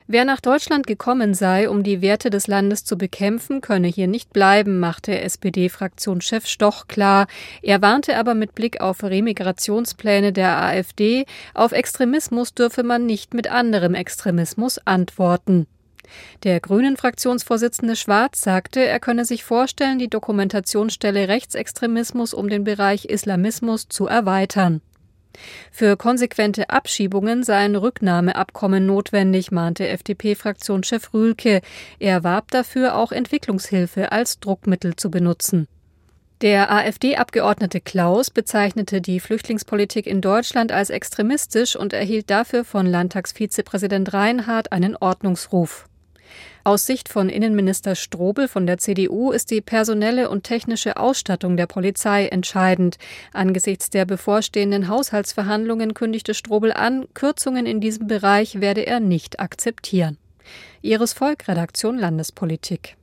Wer nach Deutschland gekommen sei, um die Werte des Landes zu bekämpfen, könne hier nicht bleiben, machte SPD-Fraktionschef Stoch klar. Er warnte aber mit Blick auf Remigrationspläne der AfD, auf Extremismus dürfe man nicht mit anderem Extremismus antworten. Der Grünen-Fraktionsvorsitzende Schwarz sagte, er könne sich vorstellen, die Dokumentationsstelle Rechtsextremismus um den Bereich Islamismus zu erweitern. Für konsequente Abschiebungen seien Rücknahmeabkommen notwendig, mahnte FDP-Fraktionschef Rühlke. Er warb dafür, auch Entwicklungshilfe als Druckmittel zu benutzen. Der AfD-Abgeordnete Klaus bezeichnete die Flüchtlingspolitik in Deutschland als extremistisch und erhielt dafür von Landtagsvizepräsident Reinhardt einen Ordnungsruf. Aus Sicht von Innenminister Strobel von der CDU ist die personelle und technische Ausstattung der Polizei entscheidend. Angesichts der bevorstehenden Haushaltsverhandlungen kündigte Strobel an, Kürzungen in diesem Bereich werde er nicht akzeptieren. Iris Volk, Redaktion Landespolitik.